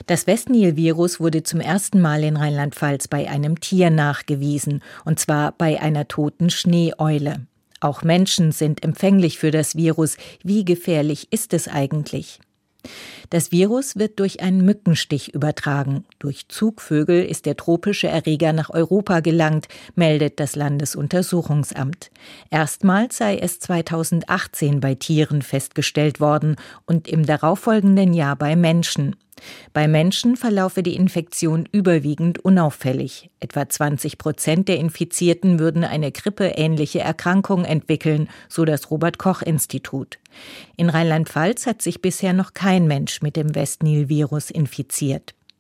Das Westnil-Virus wurde zum ersten Mal in Rheinland-Pfalz bei einem Tier nachgewiesen, und zwar bei einer toten Schneeeule. Auch Menschen sind empfänglich für das Virus. Wie gefährlich ist es eigentlich? Das Virus wird durch einen Mückenstich übertragen. Durch Zugvögel ist der tropische Erreger nach Europa gelangt, meldet das Landesuntersuchungsamt. Erstmals sei es 2018 bei Tieren festgestellt worden und im darauffolgenden Jahr bei Menschen. Bei Menschen verlaufe die Infektion überwiegend unauffällig. Etwa 20% der Infizierten würden eine grippeähnliche Erkrankung entwickeln, so das Robert-Koch-Institut. In Rheinland-Pfalz hat sich bisher noch kein Mensch mit dem Westnil-Virus infiziert.